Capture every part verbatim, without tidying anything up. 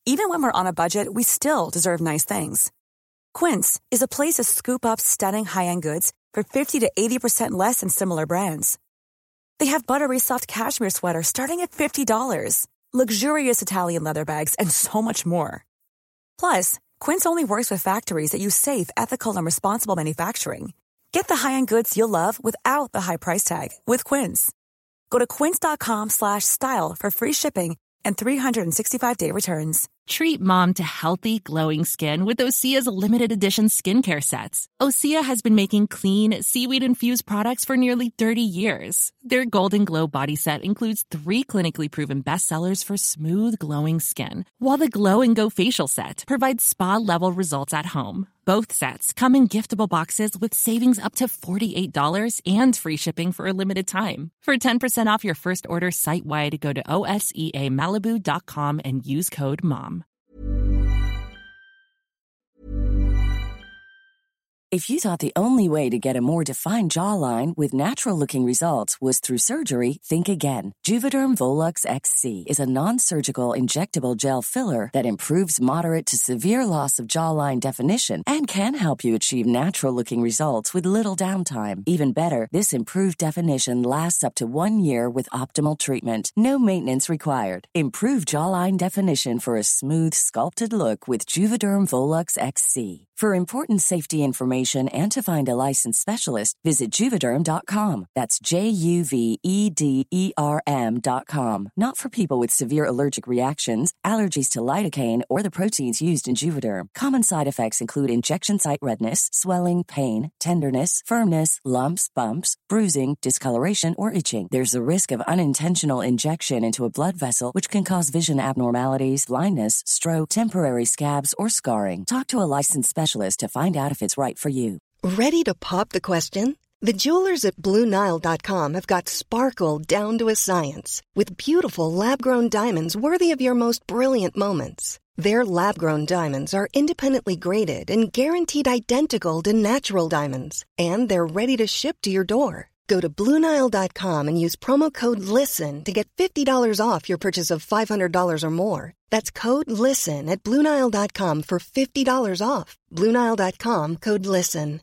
Even when we're on a budget, we still deserve nice things. Quince is a place to scoop up stunning high-end goods for fifty to eighty percent less than similar brands. They have buttery soft cashmere sweaters starting at fifty dollars, luxurious Italian leather bags, and so much more. Plus, Quince only works with factories that use safe, ethical, and responsible manufacturing. Get the high-end goods you'll love without the high price tag with Quince. Go to quince.com slash style for free shipping and three sixty-five day returns. Treat mom to healthy, glowing skin with Osea's limited edition skincare sets. Osea has been making clean, seaweed-infused products for nearly thirty years. Their Golden Glow body set includes three clinically proven bestsellers for smooth, glowing skin, while the Glow and Go facial set provides spa-level results at home. Both sets come in giftable boxes with savings up to forty-eight dollars and free shipping for a limited time. For ten percent off your first order site-wide, go to O S E A Malibu dot com and use code MOM. If you thought the only way to get a more defined jawline with natural-looking results was through surgery, think again. Juvederm Volux X C is a non-surgical injectable gel filler that improves moderate to severe loss of jawline definition and can help you achieve natural-looking results with little downtime. Even better, this improved definition lasts up to one year with optimal treatment. No maintenance required. Improve jawline definition for a smooth, sculpted look with Juvederm Volux X C. For important safety information and to find a licensed specialist, visit Juvederm dot com. That's J U V E D E R M dot com. Not for people with severe allergic reactions, allergies to lidocaine, or the proteins used in Juvederm. Common side effects include injection site redness, swelling, pain, tenderness, firmness, lumps, bumps, bruising, discoloration, or itching. There's a risk of unintentional injection into a blood vessel, which can cause vision abnormalities, blindness, stroke, temporary scabs, or scarring. Talk to a licensed specialist to find out if it's right for you. Ready to pop the question? The jewelers at Blue Nile dot com have got sparkle down to a science with beautiful lab-grown diamonds worthy of your most brilliant moments. Their lab-grown diamonds are independently graded and guaranteed identical to natural diamonds, and they're ready to ship to your door. Go to Blue Nile dot com and use promo code LISTEN to get fifty dollars off your purchase of five hundred dollars or more. That's code LISTEN at Blue Nile dot com for fifty dollars off. Blue Nile dot com, code LISTEN.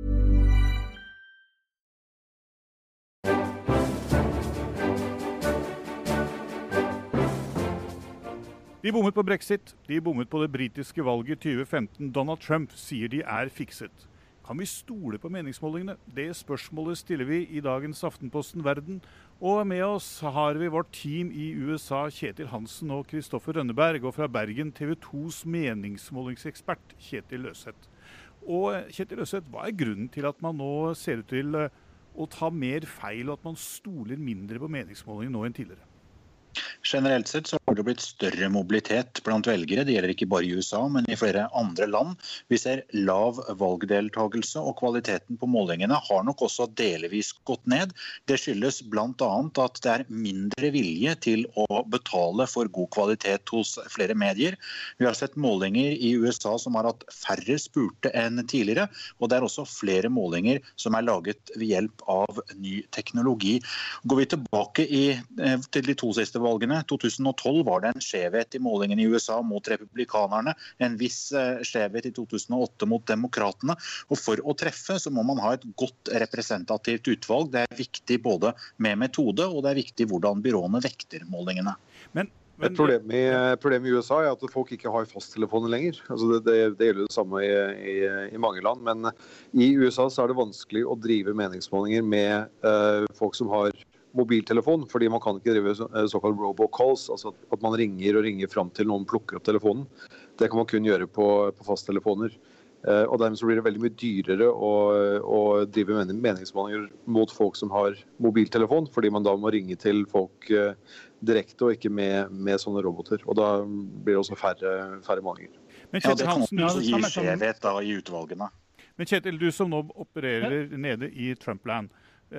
De bommet på Brexit, de bommet på det britiske valget i tjue femten. Donald Trump sier de er fikset. Kan vi stole på meningsmålingene? Det spørsmålet stiller vi i dagens Aftenposten Verden. Og med oss har vi vårt team i U S A, Kjetil Hansen og Kristoffer Rønneberg, og fra Bergen T V tos meningsmålingsekspert Kjetil Løseth. Og Kjetil Løseth, hva er grunnen til at man nå ser ut til å ta mer feil, og at man stoler mindre på meningsmålingene nå enn tidligere? Generelt sett så har det blitt større mobilitet blant velgere. Det gjelder ikke bare i U S A, men i flere andre land. Vi ser lav valgdeltagelse, og kvaliteten på målingene har nok også delvis gått ned. Det skyldes blant annet at det er mindre vilje til å betale for god kvalitet hos flere medier. Vi har sett målinger i U S A som har hatt færre spurte enn tidligere, og det er også flere målinger som er laget ved hjelp av ny teknologi. Går vi tilbake i, til de to siste valgene, to tusen og tolv var det en skjevhet i målingen i U S A mot republikanerne, en viss skjevhet i to tusen og åtte mot demokratene, og for å treffe så må man ha et godt representativt utvalg. Det er viktig både med metode, og det er viktig hvordan byråene vekter målingene. Men Men, Et problem i, problem i U S A er at folk ikke har fasttelefoner lenger. Altså det, det, det gjelder det samme i, i, i mange land, men i U S A så er det vanskelig å drive meningsmålinger med uh, folk som har mobiltelefon, fordi man kan ikke drive så, såkalt robocalls, altså at man ringer og ringer frem til noen plukker opp telefonen. Det kan man kun gjøre på, på fasttelefoner. Uh, og dermed så blir det veldig mye dyrere å, å drive meningsmålinger mot folk som har mobiltelefon, fordi man da må ringe til folk uh, direkte og ikke med, med sånne roboter. Og da blir det også færre, færre målinger. Men Kjetil, ja, det kan også gi skjevhet da i utvalgene. Men Kjetil, du som nå opererer ja. nede i Trumpland,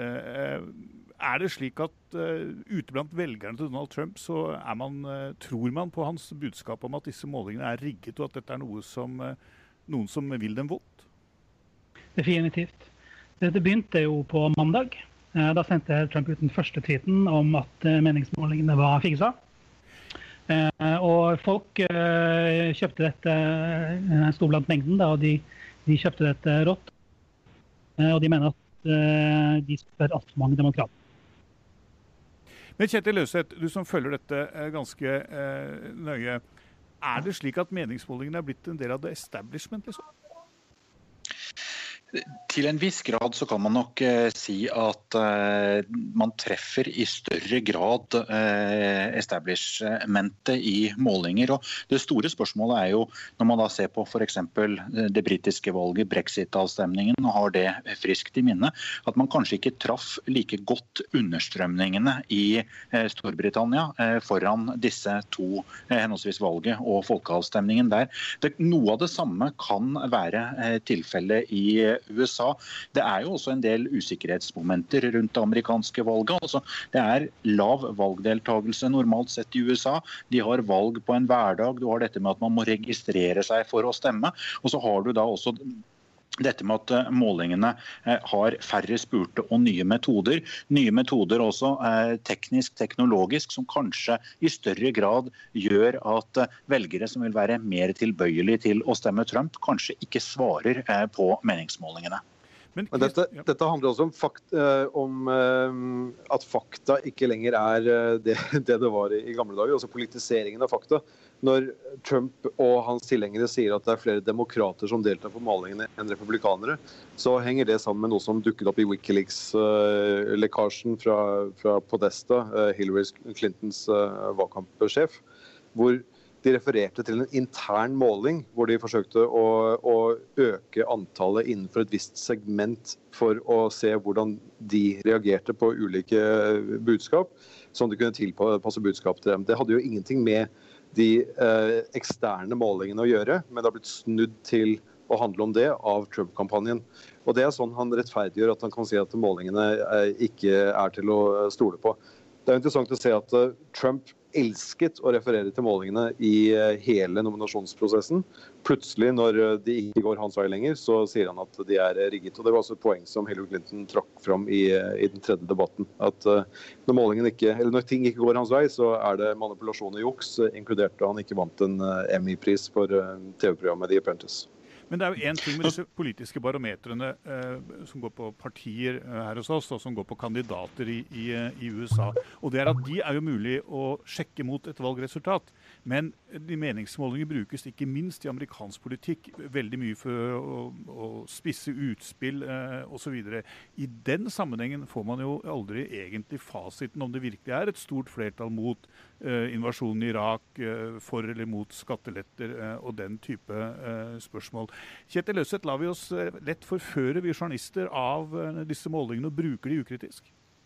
uh, er det slik at uh, ute blant velgerne til Donald Trump så er man, uh, tror man på hans budskap om at disse målingene er rigget, og at dette er noe som, uh, noen som vil dem vondt? Definitivt. Dette begynte jo på mandag. Da sendte Trump ut den første tweeten om at meningsmålingene var fiksa. Eh, og folk eh, kjøpte dette, eh, sto blant mengden da, og de, de kjøpte dette rått. Eh, og de mener at eh, de spør alt for mange demokrater. Men Kjetil Løseth, du som følger dette eh, ganske eh, nøye, er det slik at meningsmålingene er blitt en del av det establishment, liksom? Til en viss grad så kan man nok eh, si at eh, man treffer i større grad eh, establishmentet i målinger. Og det store spørsmålet er jo, når man da ser på for eksempel det britiske valget, Brexit-avstemningen, og har det friskt i minne, at man kanskje ikke traff like godt understrømningene i eh, Storbritannia eh, foran disse to, eh, henholdsvis valget og folkeavstemningen der. Det, noe av det samme kan være eh, tilfellet i U S A. Det er jo også en del usikkerhetsmomenter rundt det amerikanske valget. Altså, det er lav valgdeltagelse normalt sett i U S A. De har valg på en hverdag. Du har dette med at man må registrere seg for å stemme. Og så har du da også dette med at målingene har færre spurte og nye metoder. Nye metoder også teknisk, teknologisk, som kanskje i større grad gjør at velgere som vil være mer tilbøyelige til å stemme Trump, kanskje ikke svarer på meningsmålingene. Men dette, dette handler også om, fakt, om at fakta ikke lenger er det, det det var i gamle dager, altså politiseringen av fakta. Når Trump og hans tilhengere sier at det er flere demokrater som deltar på målingene enn republikanere, så henger det sammen med noe som dukket opp i Wikileaks-lekkasjen fra, fra Podesta, Hillary Clintons valgkampsjef, hvor de refererte til en intern måling hvor de forsøkte å, å øke antallet innenfor et visst segment for å se hvordan de reagerte på ulike budskap, sånn de kunne tilpasse budskap til dem. Det hadde jo ingenting med de eh, eksterne målingene å gjøre, men det har blitt snudd til å handle om det av Trump-kampanjen. Og det er sånn han rettferdiggjør at han kan si at målingene eh, ikke er til å stole på. Det er interessant å se at uh, Trump elsket å referere til målingene i uh, hele nominasjonsprosessen. Plutselig, når uh, de ikke går hans vei lenger, så sier han at de er rigget. Og det var også et poeng som Hillary Clinton trakk fram i, uh, i den tredje debatten. At uh, når, målingen ikke, eller når ting ikke går hans vei, så er det manipulasjon og juks, uh, inkludert da han ikke vant en uh, Emmy-pris for uh, T V-programmet The Apprentice. Men det er jo en ting med disse politiske barometrene eh, som går på partier eh, her hos oss, og som går på kandidater i, i, i U S A. Og det er at de er jo mulig å sjekke mot et valgresultat. Men de meningsmålinger brukes ikke minst i amerikansk politikk veldig mye for å, å spisse utspill eh, og så videre. I den sammenhengen får man jo aldri egentlig fasiten om det virkelig er et stort flertall mot eh, invasjonen i Irak, eh, for eller mot skatteletter eh, og den type eh, spørsmål. Kjetil Løseth, lar vi oss lett forføre vi journalister av disse målingene og bruker de ukritisk?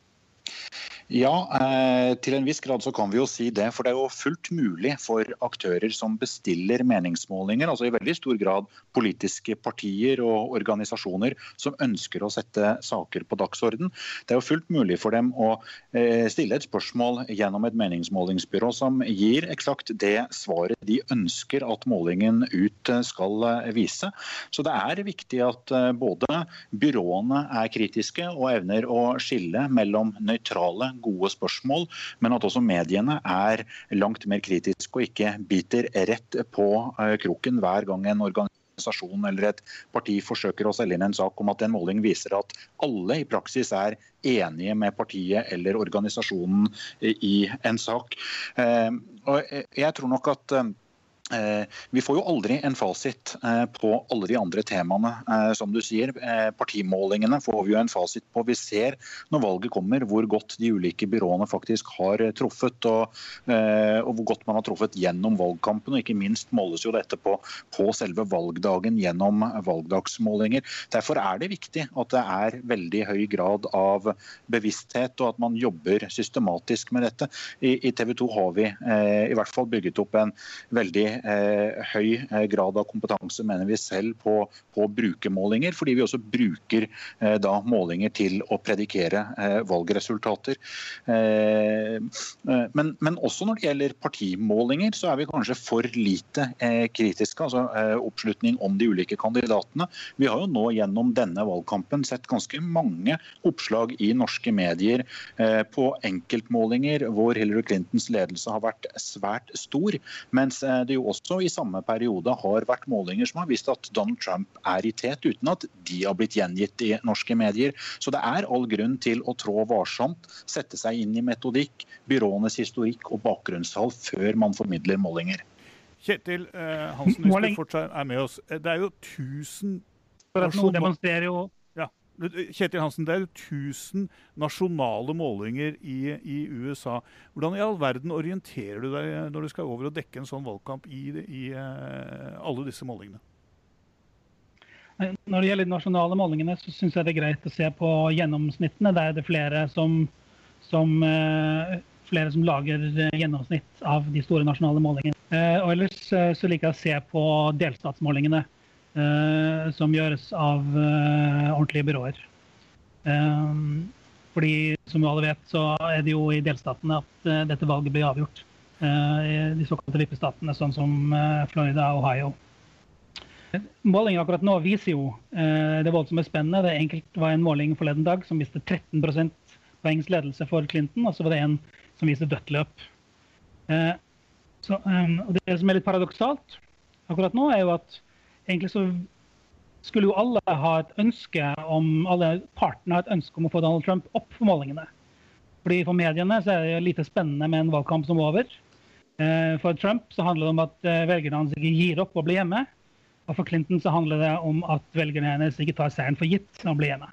Ja, eh, til en viss grad så kan vi jo si det, for det er jo fullt mulig for aktører som bestiller meningsmålinger, altså i veldig stor grad politiske partier og organisasjoner som ønsker å sette saker på dagsorden. Det er jo fullt mulig for dem å eh, stille et spørsmål gjennom et meningsmålingsbyrå som gir eksakt det svaret de ønsker at målingen ut skal vise. Så det er viktig at eh, både byråene er kritiske og evner å skille mellom nøytrale gode spørsmål, men at også mediene er langt mer kritiske og ikke biter rett på kroken hver gang en organisasjon eller et parti forsøker å selge inn en sak om at en måling viser at alle i praksis er enige med partiet eller organisasjonen i en sak. Og jeg tror nok at Eh, vi får jo aldri en fasit eh, på alle de andre temaene, eh, som du sier. Eh, partimålingene får vi jo en fasit på. Vi ser når valget kommer hvor godt de ulike byråene faktisk har truffet, og, eh, og hvor godt man har truffet gjennom valgkampen. Og ikke minst måles jo dette på, på selve valgdagen gjennom valgdagsmålinger. Derfor er det viktig at det er veldig høy grad av bevissthet, og at man jobber systematisk med dette. I, i T V to har vi eh, i hvert fall bygget opp en veldig eh, høy eh, grad av kompetanse, mener vi selv, på, på brukermålinger, fordi vi også bruker eh, da målinger til å predikere eh, valgresultater. Eh, men, men også når det gjelder partimålinger, så er vi kanskje for lite eh, kritiske, altså eh, oppslutning om de ulike kandidatene. Vi har jo nå gjennom denne valgkampen sett ganske mange oppslag i norske medier eh, på enkeltmålinger hvor Hillary Clintons ledelse har vært svært stor, mens det jo også i samme periode har vært målinger som har vist at Donald Trump er i tet, uten at de har blitt gjengitt i norske medier. Så det er all grunn til å trå varsomt, sette seg inn i metodikk, byråenes historikk og bakgrunnstall før man formidler målinger. Kjetil eh, Hansen, hvis du fortsatt er med oss, det er jo tusen demonstrerer jo Kjetil Hansen, det er jo tusen nasjonale målinger i, i U S A. Hvordan i all verden orienterer du deg når du skal over og dekke en sånn valgkamp i, i uh, alle disse målingene? Når det gjelder de nasjonale målingene, så synes jeg det er greit å se på gjennomsnittene. Der er det flere som, som, uh, flere som lager gjennomsnitt av de store nasjonale målingene. Uh, og ellers uh, så liker jeg å se på delstatsmålingene. Uh, som gjøres av uh, ordentlige byråer. Um, fordi, som vi alle vet, så er det jo i delstatene at uh, dette valget blir avgjort. Uh, de såkalte vippestatene, sånn som uh, Florida og Ohio. Målingen akkurat nå viser jo uh, det voldsomt er spennende. Det enkelt var en måling forleden dag som viste tretten prosent poengs ledelse for Clinton, og så var det en som viste dødt løp. Uh, så, um, og det som er litt paradoksalt akkurat nå er jo at egentlig så skulle jo alle ha et ønske om, alle partene ha et ønske om å få Donald Trump opp for målingene. Fordi for mediene så er det lite spennende med en valgkamp som er over. For Trump så handler det om at velgerne hans ikke gir opp og blir hjemme. Og for Clinton så handler det om at velgerne hennes ikke tar seieren for gitt og blir hjemme.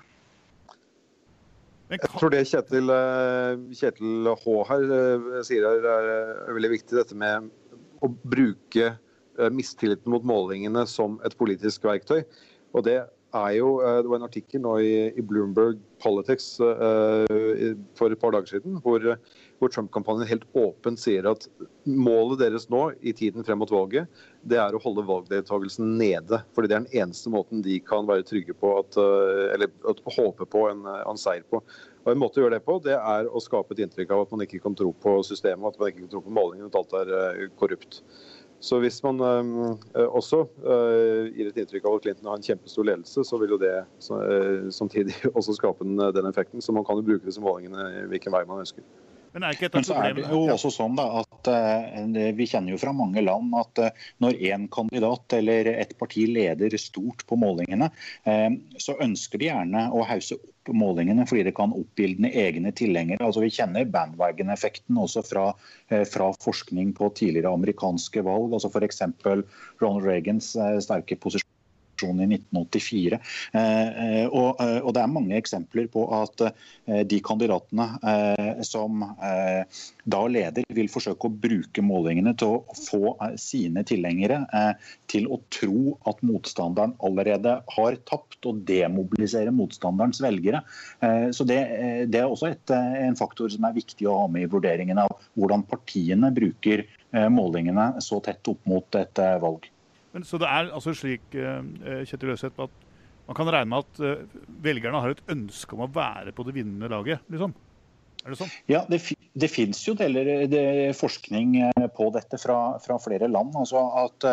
Jeg tror det Kjetil, Kjetil H. her sier her er veldig viktig, dette med å bruke mistilliten mot målingene som et politisk verktøy. Og det er jo, det var en artikkel nå i, i Bloomberg Politics uh, for et par dager siden, hvor, hvor Trump-kampanjen helt åpent sier at målet deres nå i tiden frem mot valget, det er å holde valgdeltagelsen nede. Fordi det er den eneste måten de kan være trygge på, at, uh, eller at håpe på en, en seier på. Og en måte å gjøre det på, det er å skape et inntrykk av at man ikke kan tro på systemet, at man ikke kan tro på målingen, at alt er uh, korrupt. Så hvis man uh, også uh, gir et inntrykk av at Clinton har en kjempestor ledelse, så vil jo det så, uh, samtidig også skape den, den effekten, så man kan jo bruke disse målingene hvilken vei man ønsker. Men, er Men så er det jo også sånn da, at uh, vi kjenner jo fra mange land at uh, når en kandidat eller et parti leder stort på målingene, uh, så ønsker de gjerne å hause opp målingene fordi det kan oppildne egne tilhengere. Altså vi kjenner bandwagon-effekten også fra, uh, fra forskning på tidligere amerikanske valg, altså for eksempel Ronald Reagans uh, sterke posisjon i nitten åttifire. Eh, og, og det er mange eksempler på at eh, de kandidatene eh, som eh, da leder vil forsøke å bruke målingene til å få eh, sine tilhengere eh, til å tro at motstanderen allerede har tapt og demobilisere motstanderens velgere. Eh, så det, det er også et, en faktor som er viktig å ha med i vurderingen av hvordan partiene bruker eh, målingene så tett opp mot et eh, valg. Men, så det er altså slik, Kjetil Løseth, at man kan regne med at velgerne har et ønske om å være på det vinnende laget, liksom? Er det sånn? Ja, det, det finnes jo deler det, forskning på dette fra, fra flere land. Altså at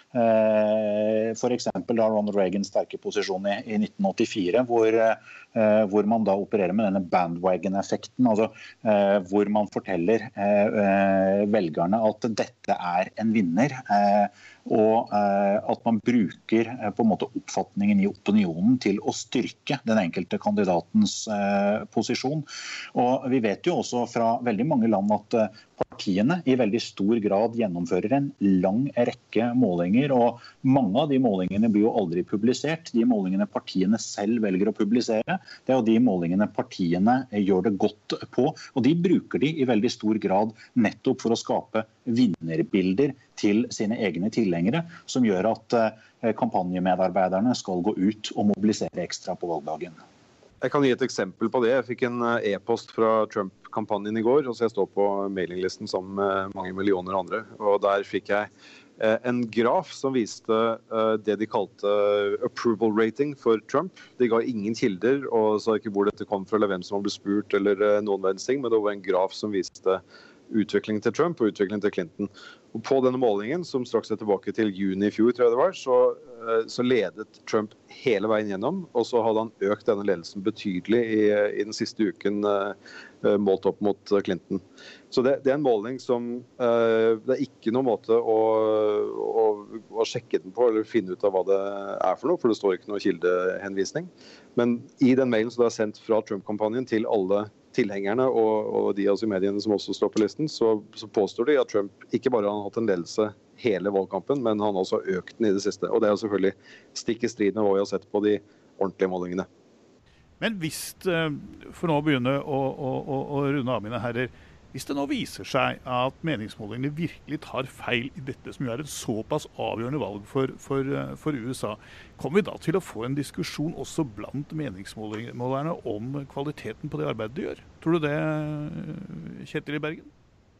eh, for eksempel da Ronald Reagans sterke posisjon i, i nitten åttifire, hvor, eh, hvor man da opererer med denne bandwagon-effekten, altså eh, hvor man forteller eh, velgerne at dette er en vinner, eh, og eh, at man bruker eh, på en måte oppfatningen i opinionen til å styrke den enkelte kandidatens eh, posisjon. Og vi vet jo også fra veldig mange land at eh, partiene i veldig stor grad gjennomfører en lang rekke målinger, og mange av de målingene blir jo aldri publisert. De målingene partiene selv velger å publisere, det er jo de målingene partiene gjør det godt på, og de bruker de i veldig stor grad nettopp for å skape vinnerbilder til sine egne tilhengere, som gjør at kampanjemedarbeiderne skal gå ut og mobilisere ekstra på valgdagen. Jeg kan gi et eksempel på det. Jeg fikk en e-post fra Trump-kampanjen i går, og så jeg står på mailinglisten som mange millioner andre. Og der fikk jeg en graf som viste det de kalte approval rating for Trump. De ga ingen kilder og sa ikke hvor dette kom fra eller hvem som ble spurt eller noen verdens ting, men det var en graf som viste utviklingen til Trump og utviklingen til Clinton. Og på denne målingen, som straks er tilbake til juni i fjor, tror jeg det var, så, så ledet Trump hele veien gjennom, og så hadde han økt denne ledelsen betydelig i, i den siste uken målt opp mot Clinton. Så det, det er en måling som det er ikke noen måte å, å, å sjekke den på eller finne ut av hva det er for noe, for det står ikke noe kildehenvisning. Men i den mailen som det er sendt fra Trump-kampanjen til alle tilhengerne og, og de av mediene som også står på listen, så, så påstår de at Trump ikke bare har hatt en ledelse hele valgkampen, men han har også økt den i det siste. Og det er selvfølgelig stikk i strid med hva vi har sett på de ordentlige målingene. Men hvis, for nå å begynne å, å, å, å runde av mine herrer, hvis det nå viser seg at meningsmålingene virkelig tar feil i dette, som jo er et såpass avgjørende valg for, for, for U S A, kommer vi da til å få en diskusjon også blant meningsmålerne om kvaliteten på det arbeidet de gjør? Tror du det, Kjetil i Bergen?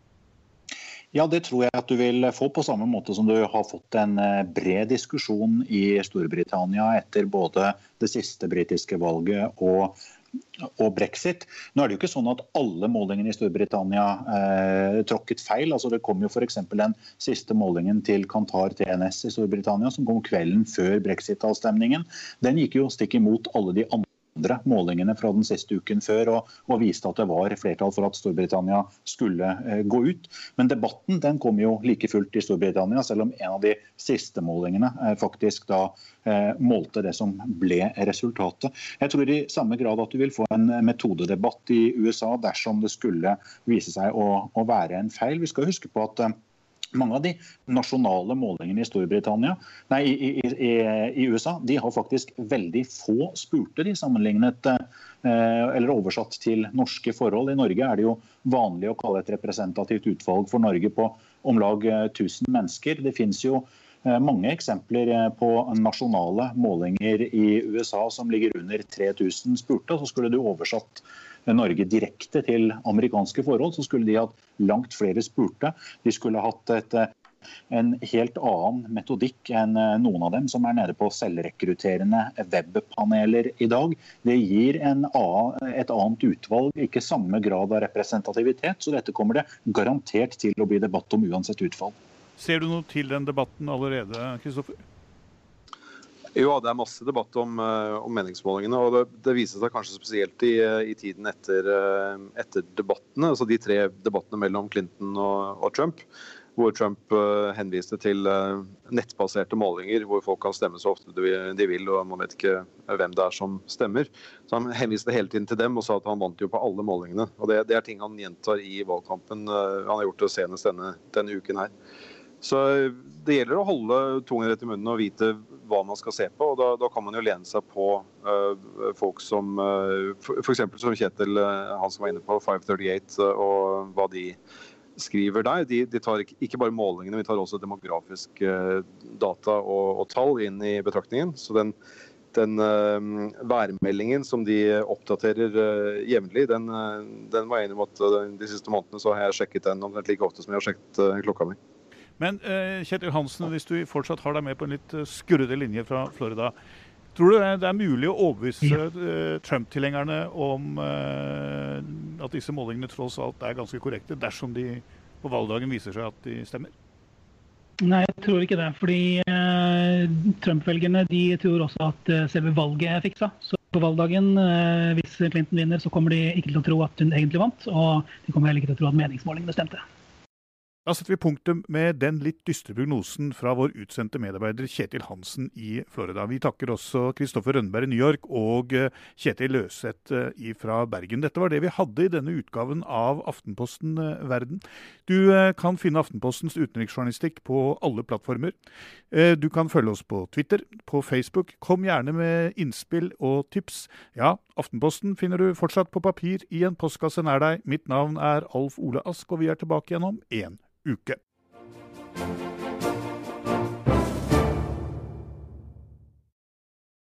Ja, det tror jeg at du vil få på samme måte som du har fått en bred diskusjon i Storbritannia etter både det siste britiske valget og og Brexit. Nå er det jo ikke sånn at alle målingene i Storbritannia eh, tråkket feil. Altså det kom jo for eksempel den siste målingen til Kantar T N S i Storbritannia, som kom kvelden før Brexit-avstemningen. Den gikk jo stikk imot alle de andre målingene fra den siste uken før, og, og viste at det var flertall for at Storbritannia skulle eh, gå ut. Men debatten den kom jo like fullt i Storbritannia, selv om en av de siste målingene eh, faktisk da eh, målte det som ble resultatet. Jeg tror i samme grad at du vil få en metodedebatt i U S A dersom det skulle vise seg å, å være en feil. Vi skal huske på at eh, mange av de nasjonale målingene i Storbritannia, nei, i, i, i U S A, de har faktisk veldig få spurte de sammenlignet, eh, eller oversatt til norske forhold. I Norge er det jo vanlig å kalle et representativt utvalg for Norge på om lag tusen mennesker. Det finnes jo eh, mange eksempler på nasjonale målinger i U S A som ligger under tre tusen spurte, så skulle du oversatt Norge direkte til amerikanske forhold, så skulle de hatt langt flere spurte. De skulle hatt et, en helt annen metodikk enn noen av dem som er nede på selvrekrutterende webpaneler i dag. Det gir en annen, et annet utvalg, ikke samme grad av representativitet, så dette kommer det garantert til å bli debatt om uansett utfall. Ser du noe til den debatten allerede, Kristoffer? Jo, det er masse debatt om, om meningsmålingene, og det, det viser seg kanskje spesielt i, i tiden etter, etter debattene, altså de tre debattene mellom Clinton og, og Trump, hvor Trump uh, henviste til uh, nettbaserte målinger, hvor folk kan stemme så ofte de vil, og man vet ikke hvem det er som stemmer. Så han henviste hele tiden til dem og sa at han vant jo på alle målingene, og det, det er ting han gjentar i valgkampen. Uh, han har gjort det senest denne, denne uken her. Så det gjelder å holde tungen rett i munnen og vite hva man skal se på, og da, da kan man jo lene seg på uh, folk som, uh, for, for eksempel som Kjetil, uh, han som var inne på fem trettiåtte, uh, og hva de skriver der. De, de tar ikke, ikke bare målingene, vi tar også demografisk uh, data og, og tall inn i betraktningen. Så den, den uh, værmeldingen som de oppdaterer uh, jevnlig, den, uh, den var jeg enig om at uh, de siste månedene så har jeg sjekket den omtrent like ofte som jeg har sjekket uh, klokka mi. Men uh, Kjetil Hansen, hvis du fortsatt har deg med på en litt uh, skurrede linje fra Florida, tror du det er mulig å overbevise uh, Trump-tilhengerne om uh, at disse målingene tross alt er ganske korrekte, dersom de på valgdagen viser seg at de stemmer? Nei, jeg tror ikke det, fordi uh, Trump-velgerne de tror også at uh, selve valget er fiksa. Så på valgdagen, uh, hvis Clinton vinner, så kommer de ikke til å tro at hun egentlig vant, og de kommer heller ikke til å tro at meningsmålingene stemte. Da setter vi punktum med den litt dystre prognosen fra vår utsendte medarbeider Kjetil Hansen i Florida. Vi takker også Kristoffer Rønneberg i New York og Kjetil Løseth fra Bergen. Dette var det vi hadde i denne utgaven av Aftenposten Verden. Du kan finne Aftenpostens utenriksjournalistikk på alle plattformer. Du kan følge oss på Twitter, på Facebook. Kom gjerne med innspill og tips. Ja, Aftenposten finner du fortsatt på papir i en postkasse nær deg. Mitt navn er Alf Ole Ask, og vi er tilbake igjen om en uke.